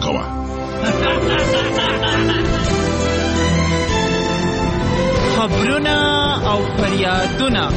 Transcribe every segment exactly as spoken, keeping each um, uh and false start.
کوه. خبرونه او فریادونه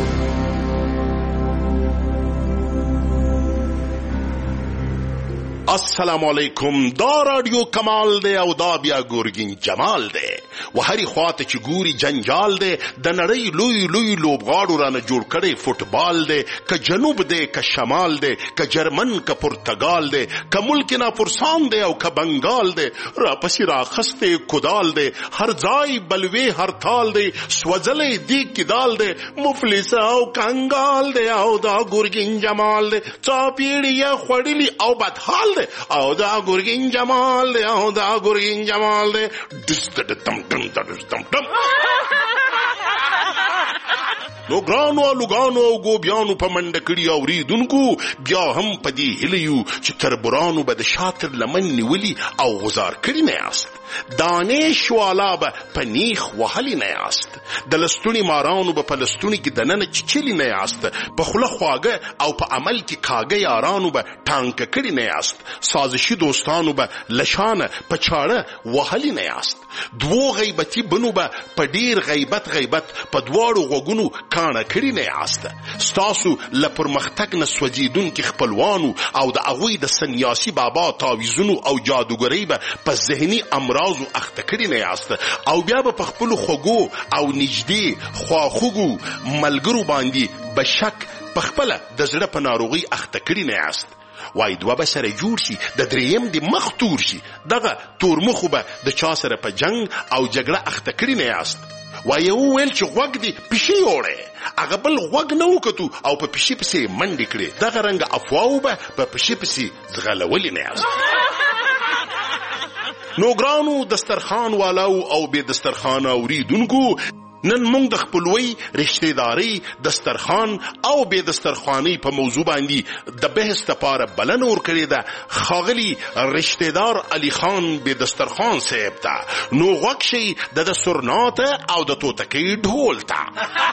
السلام علیکم. دا رادیو کمال دی او دا بیا ګورګین جمال دی. و هرې خواته چې ګوري جنجال دی. د نړۍ لوی لوی لوبغاړو رانه جوړ کړی فوټبال دی. که جنوب دی که شمال دی، که جرمن که پرتګال دی، که ملک ناپرسان دی او که بنګال دی. راپسې راخستی کدال دی، هر ځای بلوي هر تال دی. سوځلی دی کدال دی، مفلس او کنګال دی. او دا ګورګین جمال دی، څاپېړي یې خوړلي او بدحال دی. او دا ګورګین جمال دی، او دا ګورګین جمال دی. ډس ډ تم ټم ټم ټم. نو ګرانو لوګانو او ګوبیانو په منډه کړي اوریدونکو، بیا هم په دې هیله یو چې تربورانو به د شاطر لمن نیولي او غزار کړي نه یاست. دانې شوالا به په نیخ وهلي نه یاست. د لستوڼي مارانو به په لستوڼي کې دننه چیچلي نه یاست. په خوله خواږه او په عمل کې کاږه یارانو به ټانکه کړي نه یاست. سازشي دوستانو به لشانه په چاړه وهلي نه یاست. دوو غیبتي بنو به په ډیر غیبت غیبت په دواړو غوږونو کاڼه کړي نه یاست. ستاسو له پرمختګ نه سوځېدونکي خپلوانو او د هغوی د سنیاسي بابا تاویزونو او جادوګرۍ به په ذهني امراضو اخته کړي نه یاست. او بیا به په خپلو خوږو او نږدې خواخوږو ملګرو باندې به شک په خپله د زړه په ناروغۍ اخته کړي نه یاست. وای دوه به سره جوړ شي، د دریم د مخ تور شي. دغه تورمخو به د چا سره په جنگ او جګړه اخته کړي نه یاست. وای یو ویل چې غوږ دی پیشي وړی، هغه بل غوږ نه وکتو او په پیشي پسې منډې کړې. دغه رنګه افواو به په پیشي پسې ځغلولې نه یاست. نو ګرانو دسترخوان والاو او بې دسترخوان اوریدونکو، نن موږ د خپلوۍ رشتهدارۍ دسترخوان او بې دسترخوانۍ په موضوع باندې د بحث لپاره بلنه ورکړې ده ښاغلي رشتهدار علي خان بې دسترخوان صاحب ته. نو غوږ شئ د ده سرنا ته او د توتکۍ ډهول ته.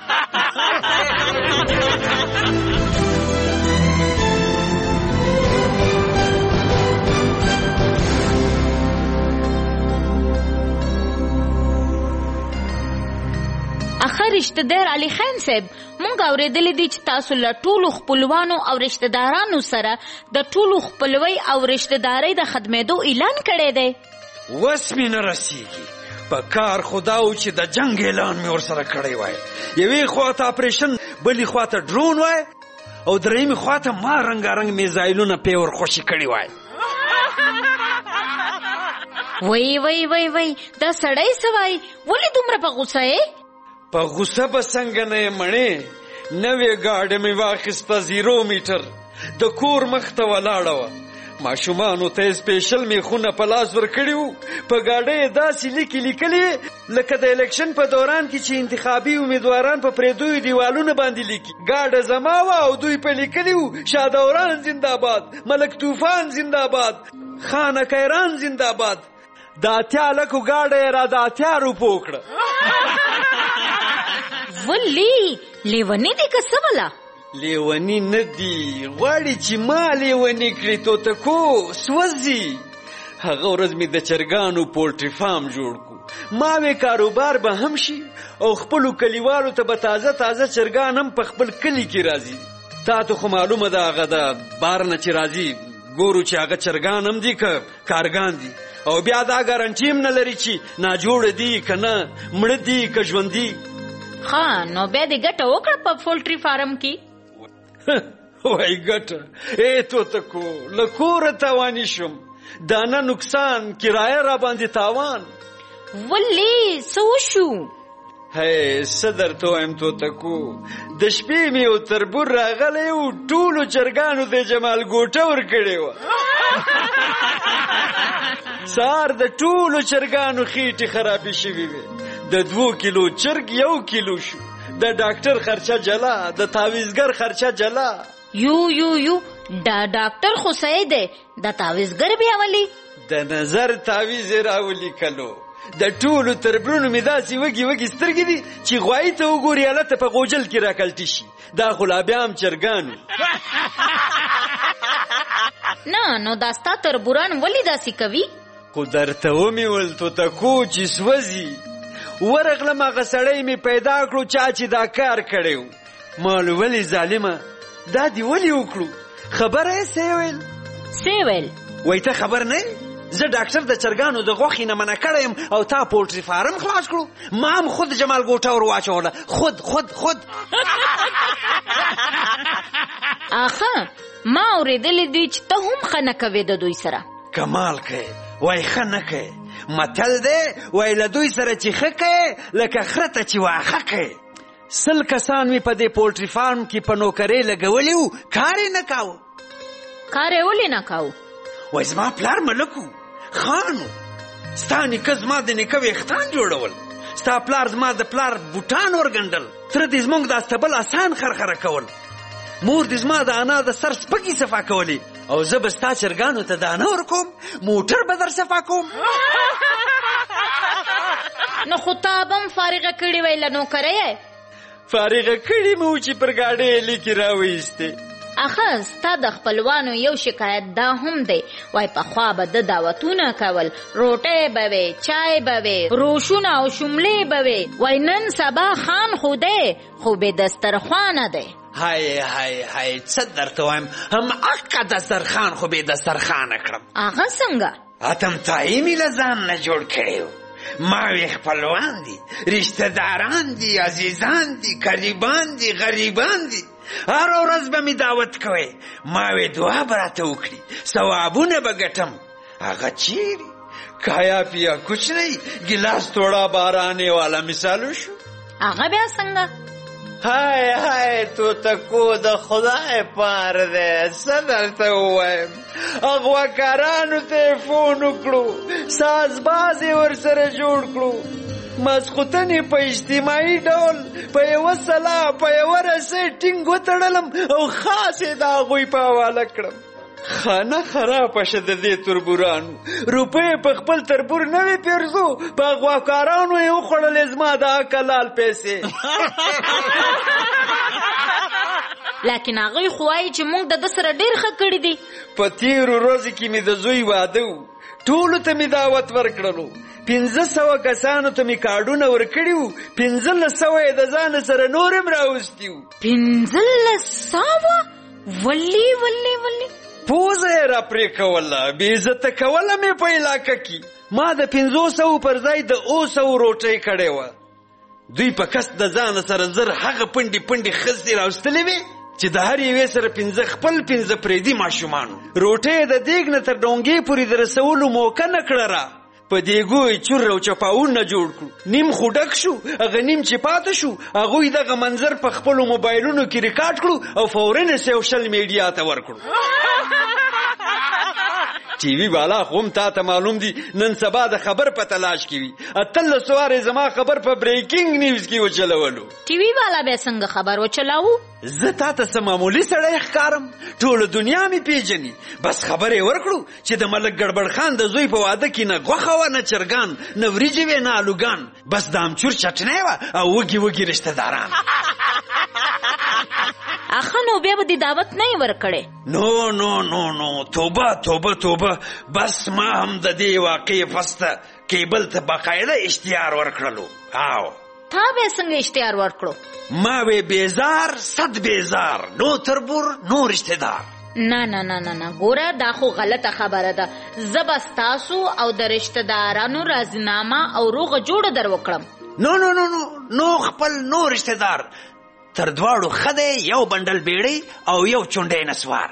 اخر رشتہ دار علي خان صاحب، مونږ اورېدلی دي چې تاسو له ټولو خپلوانو او رشتہ دارانو سره د ټولو خپلوۍ او رشتہ دارۍ د ختمېدو اعلان کړی دی. وس مې نه رسېږي، په کار خدا و چې د جنګ اعلان مې ورسره کړی وای. یوې خواته اپریشن، بلې خواته ډرون وای، او درېیمې خواته ما رنګارنګ میزایلونه پې ورخوشي کړي وای. وای وای وای وای دا سړی څه وای؟ ولې دومره په غوسه یې؟ په غوسه به څنګه نه یې مړې. نوې ګاډۍ مې واخیسته زیرو میټر، د کور مخ ته ولاړه وه. ماشومانو ته یې سپیشل میخونه په لاس ورکړي وو. په ګاډۍ یې داسې لیکې لیکلې لکه د الیکشن په دوران کې چې انتخابي امیدواران په پرېدویو دیوالونه باندې لیکي. ګاډه زما وه او دوی په لیکلي وو شادوران زنده‌باد، ملک طوفان زنده‌باد، خانه کیران زنده‌باد. د اتیا لکو ګاډه یې را د اتیا روپو وکړه. ولی لیونی دی که څه بله؟ لیونی نه دی، غواړي چې ما لیونی کړي توتکو سوځي. هغه ورځ مې د چرګانو پولټري فارم جوړ کو. ما وې کاروبار به هم شي او خپلو کلیوالو ته به تازه تازه چرګان هم په خپل کلي کې راځي. تا ته خو معلومه ده هغه د بار نه چې راځي ګورو چې هغه چرګان هم دي که کارګان دي، او بیا دا ګارنټي هم نه لري چې ناجوړه دي که نه، مړه دي که ژوندي. ها نو بیا دې ګټه وکړه په پولټري فارم کې. وای ګټه ای توتکو، له کوره تاواني شوم، دانه نقصان، کرایه را باندې تاوان. ولې څه وشو؟ هی څه درته وایم توتکو، د شپې مې یو تربور راغلی و، ټولو چرګانو د جمال ګوټه ورکړې وه. سهار د ټولو چرګانو خېټې خرابې شوې وې. د دوو کیلو چرګ یو کیلو شو. د ډاکټر خرچه جلا، د تعویزګر خرچه جلا. یو یو یو دا ډاکټر خو صحیح دی، د تعویزګر بیا ولی؟ د نظر تعویز یې راولیکلو. د ټولو تربرونو مې داسې وږي وږي سترګې دي چې غوایي ته وګوري هلته په غوجل کې راکلټي شي. دا خو لا بیا هم چرګانو. نه نو دا ستا تربوران ولې داسې کوي؟ خو درته ومې ول توتکو چې سوځي. ورغلم هغه سړی مې پیدا کړو چا چې دا کار کړی و. ما ویل ولې ظالمه دا دې ولې وکړو؟ خبره یې څه ویل؟ څه ویل؟ وایي ته خبر نه یې؟ زه ډاکټر د چرګانو د غوښې نه منع کړی یم او تا پولټري فارم خلاص کړو. ما هم خود جمال ګوټه ور واچوله. خود خود خود آخه ما اورېدلی دي چې ته هم ښه نه کوې د دوی سره. کمال کوې وای ښه نه کوې. متل دی وای له دوی سره چې ښه کوې لکه خره ته چې واښه کوې. سل کسان مې په دې پولټري فارم کې په نوکرۍ لګولي وو، کار یې نه کاوه. کار یې ولې نه کاوه؟ وای زما پلار ملک و، خان و. ستا نیکه زما د نیکه ویښتان جوړول، ستا پلار زما د پلار بوټان ورګنډل، تره دې زموږ د استبل اسان خرخره کول، مور دې زما د انا د سر سپږې صفا کولې، او زه به ستا چرګانو ته دانه ورکوم، موټر به در صفا کوم. نو خو تا به هم فارغه کړې وی له نوکرۍ؟ فارغه کړې مې و چې پر ګاډۍ یې لیکې راویستې. اخه ستا د خپلوانو یو شکایت دا هم دی، وای پخوا به د دعوتونه کول، روټۍ به وې، چای به وې، روشونه او شملې به وې، وای نن سبا خان خو دی خو بې دسترخوانه دی. های های های څه درته وایم، هم حقه دسترخوان خو بې دسترخوانه کړم. هغه څنګه؟ اتم تایي مې له ځان نه جوړ کړی و. ما وی خپلوان دي، رشته داران دي، عزیزان دي، قریبان دي، غریبان دي، هر ورځ به مې دعوت کوئ. ما وی دعا به راته وکړي، ثوابونه به ګټم. هغه چیرې کایا پیا کچھ نہیں، ګلاس توڑا بارانې والا مثالو شو. هغه بیا څنګه؟ های های توتکو د خدای پار دی، څه درته ووایم. اغواکارانو ته فون وکړو، سازباز یې ورسره جوړ کړو، ماسخوتنې په اجتماعي ډول په یوه سلا په یوه رسۍ ټینګ وتړلم او خاص یې د هغوی په حواله کړم. خانه خرابه شه د دې تربورانو، روپۍ په خپل تربور نه وې پیرزو، په اغواکارانو یې وخوړلې زما د عقلال پیسې. لیکن هغوی خو وایي چې موږ د ده سره ډېر ښه کړي دي. په تېرو ورځو کې مې د زوی واده و، ټولو ته مې دعوت ورکړلو، پنځه سوه کسانو ته مې کارډونه ورکړي وو، پنځلس سوه یې د ځانه سره نور هم راوستي وو. پنځلس سوه؟ ولې ولې ولې؟ پوزه یې را پرې کوله، بې عزته کوله مې په علاقه کې. ما د پنځو سوو پر ځای د اوو سوو روټۍ کړې وه. دوی په کس د ځانه سره زر هغه پنډې پنډې ښځې راوستلې وې چې د هر یوې سره پنځه خپل پنځه پرېدي ماشومان وو. روټۍ د دیګ نه تر ډونګې پورې د رسولو موقع نه کړه را. په دیګو یې چور او چپاوونه جوړ کړو، نیم خو ډک شو، هغه نیم چې پاته شو هغوی دغه منظر په خپلو موبایلونو کې ریکارډ کړو او فوراً یې سوشل میډیا ته ورکړو. ټي وي والا خو هم تا ته معلوم دي نن سبا د خبر په تلاش کې وي. اتلس وارې زما خبر په بریکینګ نیوز کې وچلولو. ټي وي والا بیا څنګه خبر وچلاوو؟ زه تا ته څه معمولي سړی ښکارم، ټوله دنیا مې پیژني. بس خبر یې ورکړو چې د ملک ګړبړ خان د زوی په واده کې نه غوښه وه، نه چرګان، نه وریجې وې، نه الوګان، بس د امچور چټنۍ وه او وږي وږي رشته داران. اخه نو بیا به دې دعوت نه یې ورکړی؟ نو نو نو نو توبه توبه توبه. بس ما هم د دې واقعې پسته کیبل ته باقاعده اشتهار ورکړلو. او تا بیا څنګه اشتهار ورکړو؟ ما وی بیزار صد بیزار، نو تربور نو رشته دار. نه نه نه نه نه ګوره دا خو غلطه خبره ده. زه به ستاسو او د رشته دارانو راضینامه او روغه جوړه در وکړم. نو نو نو نو نو خپل نو رشته دار تر دواړو ښه دی، یو بنډل بیړۍ او یو چونډی نسوار.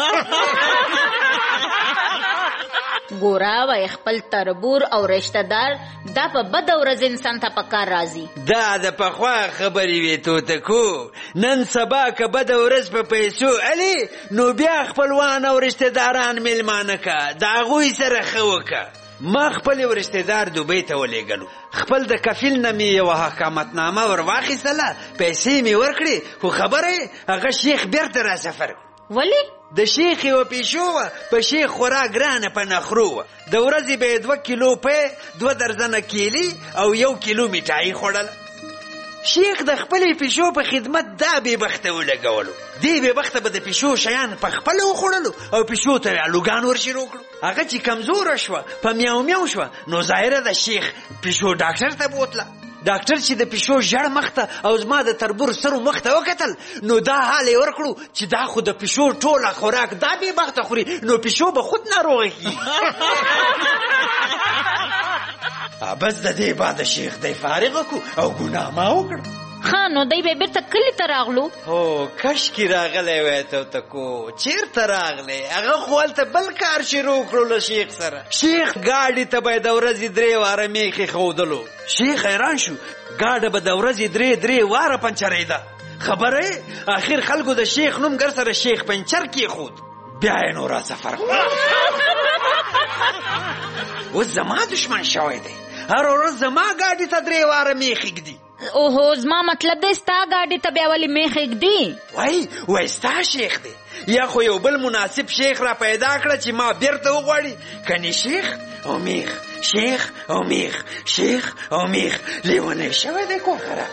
ګوره وای خپل تربور او رشته دار دا په بده ورځ انسان ته په کار راځي. دا د پخوا خبرې وې توتکو. نن سبا که بده ورځ په پیسو علي نو بیا خپلوان او رشته داران میلمانه که، د هغوی سره ښه وکه. ما خپل یو رشته دار دوبۍ ته ولېږلو، خپل د کفیل نه مې یوه حکامتنامه ور واخیستله، پیسې مې ورکړې، خو خبره یې هغه شیخ بیرته را سفر کړو. ولې؟ د شیخ یوه پیشو وه، په شیخ خورا ګرانه په نخرو وه. د ورځې به یې دوه کیلو پی، دوه درزنه کیلي او یو کیلو میټایي خوړله. شیخ د خپلې پیشو په خدمت دا بې بخته ولګولو. دې بې بخته به د پیشو شیان په خپله وخوړلو او پیشو ته یې الوګان ور شروع کړو. هغه چې کمزوره شوه په میاو میاو شوه نو ظاهره د شیخ پیشو ډاکټر ته بوتله. ډاکټر چې د پیشو ژړ مخ ته او زما د تربور سرو مخ ته وکتل نو دا حال یې ورکړو چې دا خو د پیشو ټوله خوراک دا بې بخته خوري نو پیشو به خود ناروغه کېږي. بس د دې بعد شیخ دی فارغه کو او ګناه ما وکړ. ښه نو دی به بیرته کلي ته راغلو. هو کشکې راغلی وای توتکو. چېرته راغلی؟ هغه خو هلته بل کار شروع کړو له شیخ سره. شیخ ګاډي ته به یې د ورځې درې واره میخې ښودلو. شیخ حیران شو. ګاډه به د ورځې درې درې واره پنچرېده. خبره یې اخر خلکو د شیخ نوم ګر سره شیخ پنچر کېښود. بیا یې نو را سفر اوس زما دشمن شوی دی. هر ورځ زما ګاډي ته درې واره میخې ږدي. اوهو زما مطلب دی ستا ګاډي ته بیا ولې میخ ږدي؟ وای وای ستا شیخ دی. یا خو یو بل مناسب شیخ را پیدا کړه چې ما بیرته وغواړي. کني شیخ او میخ شیخ او میخ شیخ او میخ لیونی شوی دی کوخره.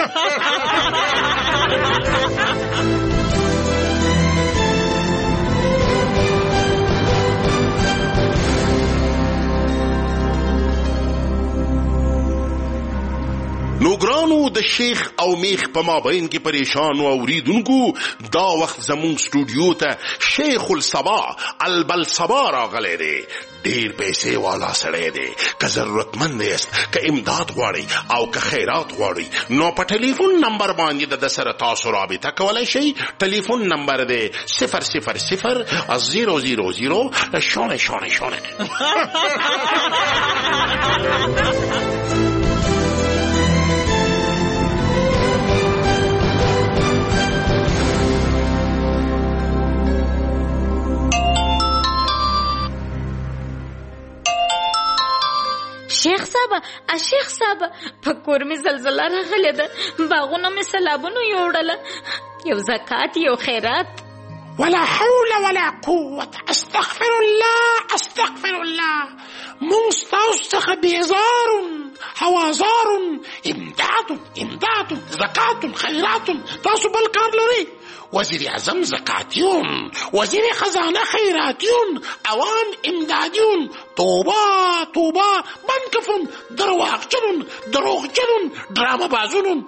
نو ګرانو د شیخ او میخ په مابین کې پریشان او اوریدونکو دا وخت زمون سټوډیو ته شیخ الصبا البلصبا راغلی دی. ډیر پیسې والا سړی دی. که ضرورتمند یاست که امداد غواړئ او که خیرات غواړئ نو په ټلیفون نمبر باندې د ده سره تاسو رابطه کولی شئ. ټلیفون نمبر دی صفر صفر صفر زیرو زیرو زیرو شونه شونه شونه. شیخ صاحب شیخ صاحب په کور مې زلزله راغلې ده. باغونه مې سیلابونو یوړله. یو زکات یو خیرات. ولا حول ولا قوة. استغفر الله استغفر الله. مونږ ستاسو څخه بیزار هوازار امداد امداد زکات خیرات. تاسو بل کار لرئ؟ وزیر اعظم زکاتیون، وزیر خزانه خیراتیون، اوان امدادیون. توبه توبه منکفون درواغجنون دروغجنون درامه بازونون.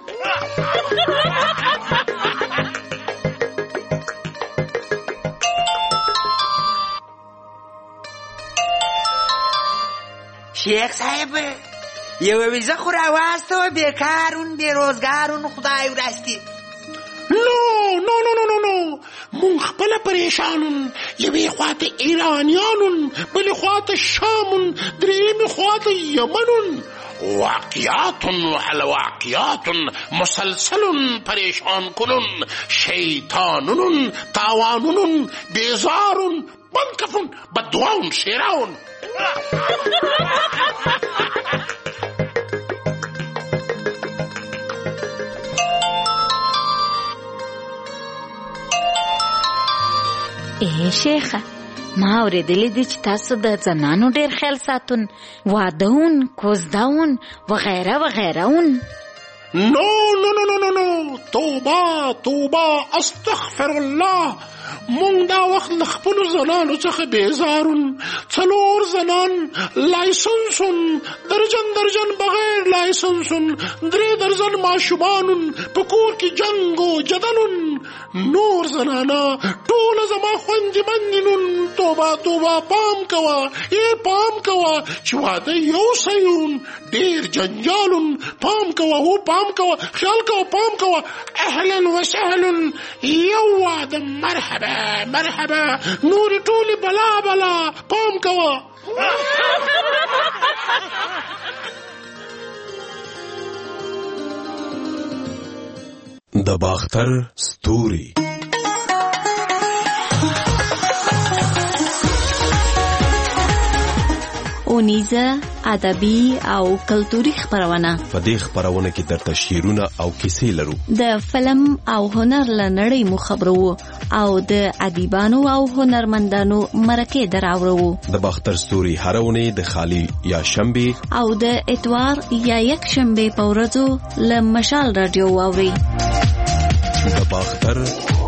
شیخ صاحب یو ویزه خو راواستوه. بیکارون بیروزګارون خدای ورستی. نو نو نو نو نو نو مون خپل پریشانون. یوې خواته ایرانیانون بلې خواته شامون درېیمې خواته یمنون. واقعات على واقعات مسلسل پریشان کنون. شیطانون تاوانون بیزارون منکفون بددعاون شیراون. ای شیخه ما اورېدلی دي چې تاسو د زنانو ډېر خیال ساتون. وادهون کوزدهون وغیره وغیرهون. نو نو نو نو نو توبه توبه استغفر الله. مونږ دا وخت له خپلو زنانو څخه بیزارون. څلور زنان لایسنسون درجن درجن بغیر لایسنسون. درې درجن ماشومانون په کور کې جنګ و جدلون. نور زنانا ټوله زما خوندې مندینون. توبه توبه پام کوه ای پام کوه چې واده یو سیون ډېر جنجالون. پام کوه هو پام کوه خیال کوه پام کوه. اهلا وسهلا یو واده مرحبا مرحبا. نور ټولې بلا بلا پام کوه. د باختر ستوري اونیزه ادبي او کلتوري خبرونه. په دې خبرونه کې درته شعرونه او کیسې لرو. د فلم او هنر لنړۍ مو خبرو او د ادیبانو او هنرمندانو مرکه دراوړو. د باختر ستوري هرونه د خالی یا شنبه او د اتوار یا یک شنبه په ورځو له مشال رادیو واوري. د باختر